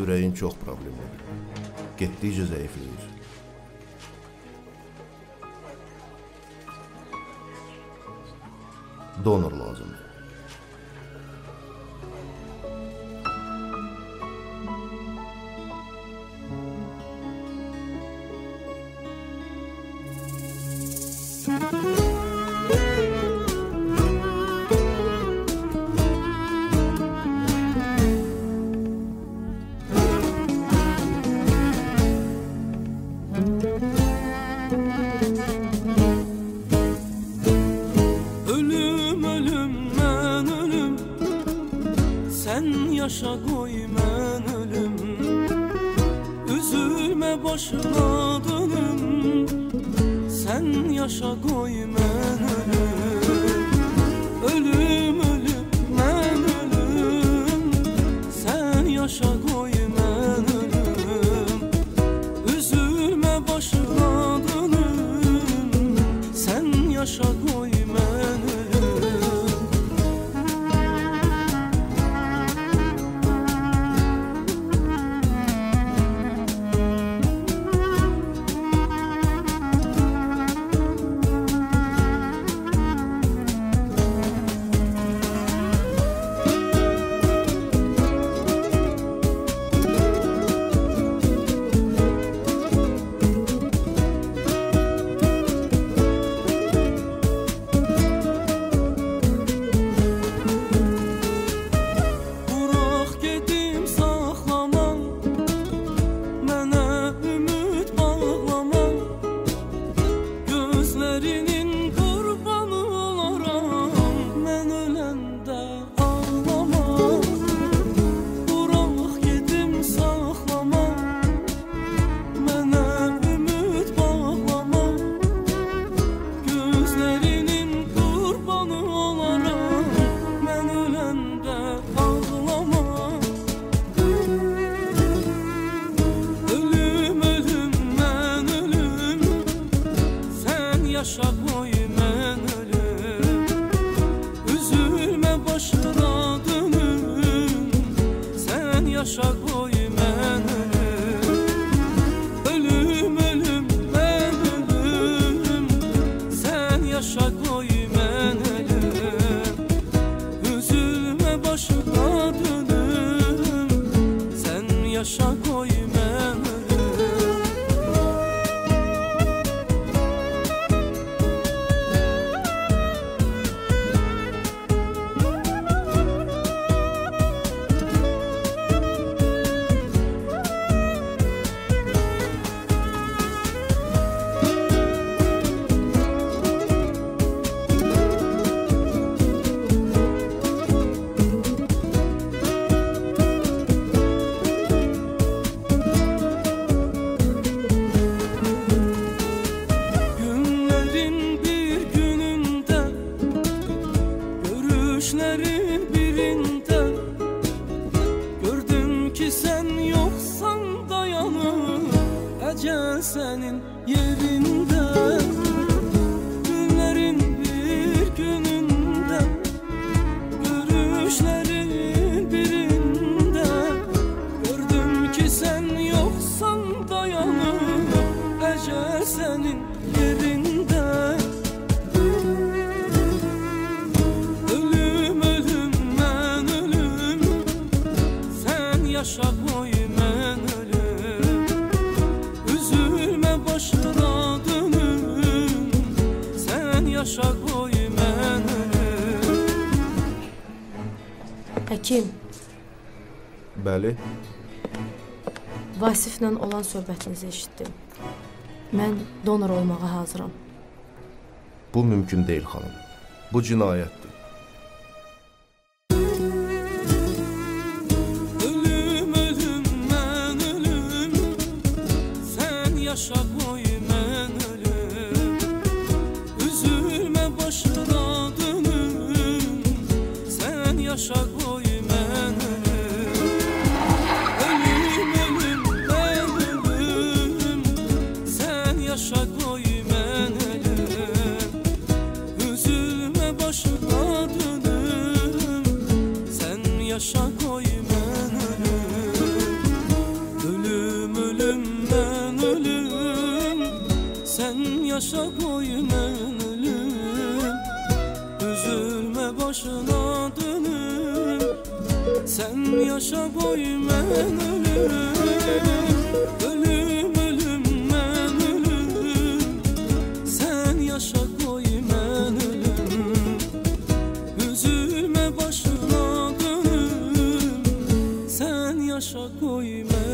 ürəyin çox problemlidir. Getdikcə zəifləyir. Donor lazımdır. Yaşa koy mən ölüm, üzülmə başına dönüm. Sən yaşa koy mən ölüm, ölüm ölüm mən ölüm. Sən yaşa koy mən ölüm, üzülmə başına dönüm. Sən yaşa koy mən ölüm. Yaşa koy mən ölüm, üzülmə başına dönüm. Sən yaşa koy mən ölüm, ölüm ölüm mən ölüm. Sən yaşa koy mən ölüm, üzülmə başına dönüm. Sən yaşa koy mən ölüm. Görüşlerin birinde gördüm ki sen yoksan dayanır ecel senin yerinde. Günlerin bir gününde görüşlerin birinde gördüm ki sen yoksan dayanır ecel senin yerinde. Yaşa koy mən ölüm, üzülmə başına dönüm. Sən yaşa koy mən ölüm. Həkim. Bəli. Vasiflə olan söhbətinizi eşitdim. Mən donor olmağa hazıram. Bu mümkün deyil xanım. Bu cinayətdir. Yaşa koy mən ölüm, üzülmə başına dönüm. Sən yaşa koy mən ölüm, ölüm ölüm mən ölüm. Sən yaşa koy mən ölüm, üzülmə başına dönüm. Sən yaşa koy mən ölüm. yaşa koy mən ölüm, üzülme başına dönüm. Sen yaşa koy mən ölüm, ölüm ölüm mən ölüm. Sen yaşa koy mən ölüm, üzülme başına dönüm. Sen yaşa koy mən